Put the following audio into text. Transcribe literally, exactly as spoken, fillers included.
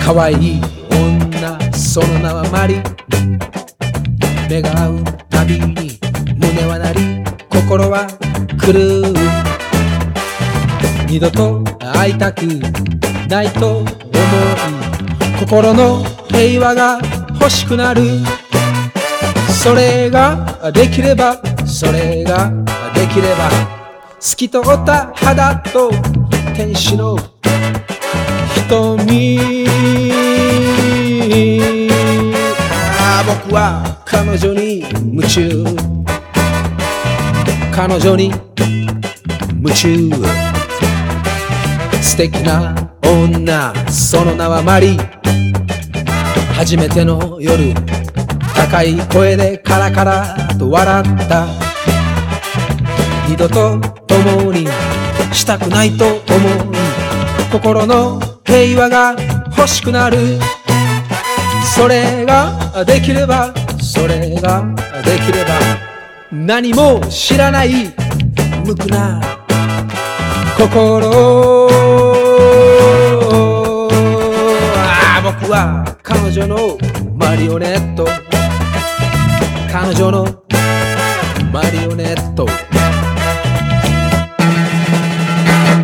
可愛い女、その名はマリ。目が合うたびに胸は鳴り、心は狂う。二度と会いたくないと思う。心の平和が欲しくなる。それができれば、それができれば、透き通った肌と天使の瞳。ああ、僕は彼女に夢中、彼女に夢中。素敵な女、その名はマリ。初めての夜、高い声でカラカラと笑った。二度と共にしたくないと思う。心の平和が欲しくなる。それができれば、それができれば、何も知らない無垢な心。ああ、僕は彼女のマリオネット、彼女のマリオネット。